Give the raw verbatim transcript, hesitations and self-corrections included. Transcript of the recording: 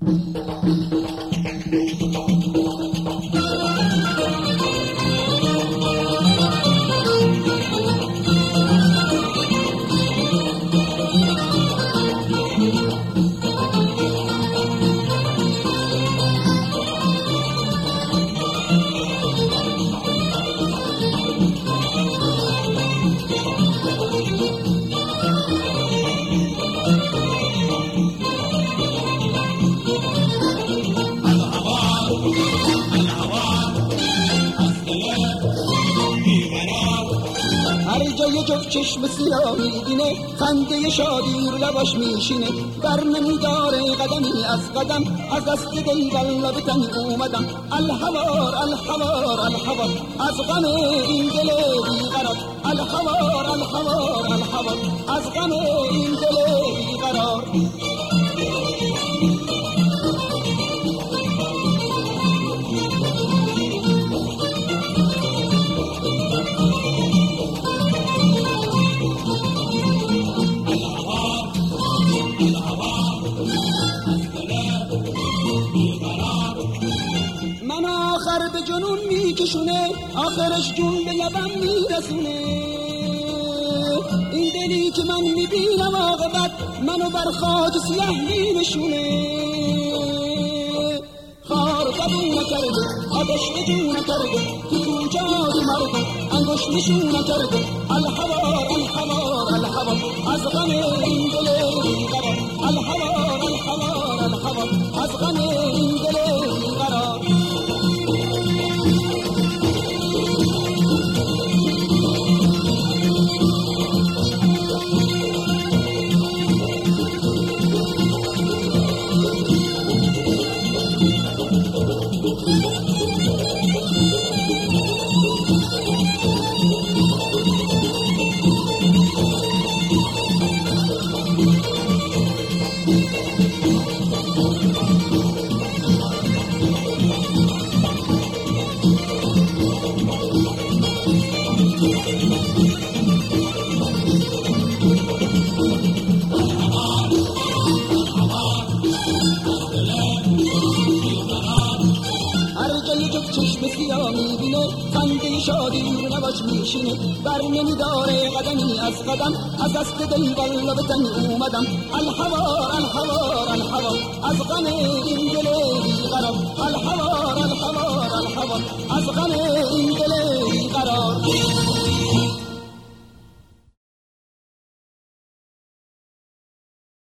جای جفت چشم سیاه میبینه، خنده شادی رو لباش میشینه، بر نمیداره قدمی از قدم، از دست دل والله به تنی اومدم. الحوار الحوار الحوار از غم این دل بیقرار، الحوار الحوار الحوار از غم این دل بیقرار. من آخر به جنون میکشونه، آخرش جون به لبم میرسونه. این دلی که من میبینم عاقبت منو بر خاک سیاه مینشونه. خار قبول نکرده، آتش به جون نکرده، تو کجای مرده انگوش نشون نکرده. الحوار الحوار الحوار از غم این دل بیقرار، الحوار الحوار الحوار از غم این دل بیقرار. چشم سیاه میبینه، خنده شادی رو نباش میشینه، بر نمیداره قدمی از قدم، از دست دل والله به تنی اومدم. الحوار الحوار الحوار از غم این دل بیقرار، الحوار الحوار الحوار از غم این دل بیقرار.